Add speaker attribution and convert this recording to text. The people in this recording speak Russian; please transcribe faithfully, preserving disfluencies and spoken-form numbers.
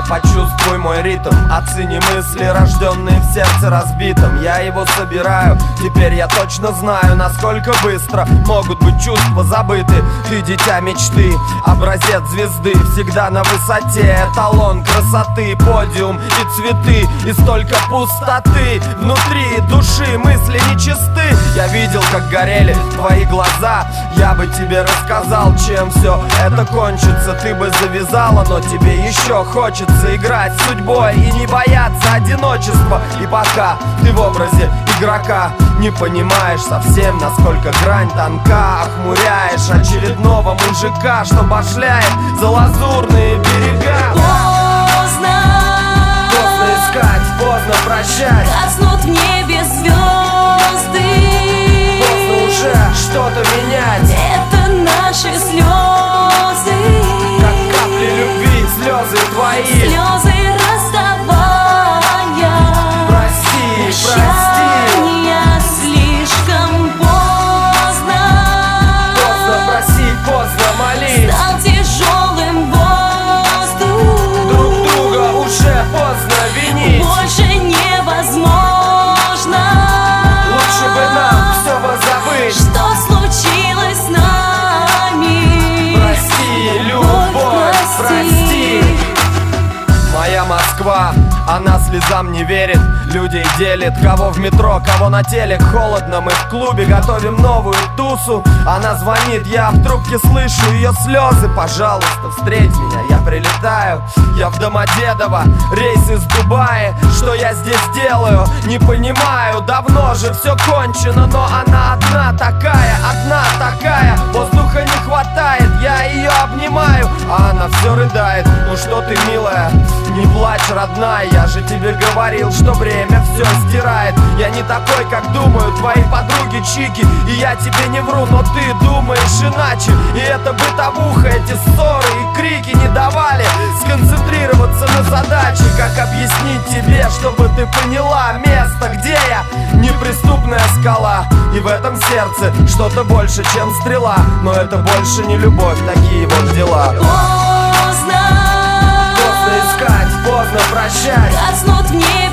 Speaker 1: почувствуй мой ритм, оцени мысли, рожденные в сердце разбитом. Я его собираю, теперь я точно знаю, насколько быстро могут быть чувства забыты. Ты дитя мечты, образец звезды, всегда на высоте, эталон красоты, подиум и цветы, и столько пустоты внутри души, мысли нечисты. Я видел, как горели твои глаза, я бы тебе рассказал, чем все это кончится. Ты бы завязала, но тебе еще хочется играть с судьбой и не бояться одиночества. И пока ты в образе игрока не понимаешь совсем, насколько грань тонка, охмуряешь очередного мужика, что башляет за лазурные берега.
Speaker 2: Поздно,
Speaker 1: поздно искать, поздно прощать,
Speaker 2: гаснут в небе звезды.
Speaker 1: Поздно уже что-то менять.
Speaker 2: Это наши слезы,
Speaker 1: как капли любви, слезы твои,
Speaker 2: слезы расставания,
Speaker 1: прости, прости.
Speaker 2: прощания. Слишком поздно,
Speaker 1: Поздно просить, поздно молить,
Speaker 2: стал тяжелым воздух.
Speaker 1: друг друга уже поздно винить.
Speaker 2: Больше невозможно.
Speaker 1: Лучше бы нам все позабыть.
Speaker 2: Что случилось с нами?
Speaker 1: Прости, любовь, прости. Моя Москва, она слезам не верит, людей делит, кого в метро, кого на телек. Холодно, мы в клубе готовим новую тусу. Она звонит, я в трубке слышу ее слезы. Пожалуйста, встреть меня, я прилетаю. Я в Домодедово, рейс из Дубая. Что я здесь делаю, не понимаю. Давно же все кончено, но она одна такая, одна такая. Воздуха не хватает, я ее обнимаю, а она все рыдает. Ну что ты, милая, не плачь, родная, я же тебе говорил, что время все стирает. Я не такой, как думают твои подруги чики, и я тебе не вру, но ты думаешь иначе. И это бытовуха, эти ссоры и крики не давали сконцентрироваться на задаче. Как объяснить тебе, чтобы ты поняла место, где я? Неприступная скала, и в этом сердце что-то больше, чем стрела. Но это больше не любовь, такие вот дела.
Speaker 2: Поздно,
Speaker 1: Поздно искать, поздно прощать,
Speaker 2: гаснут в небе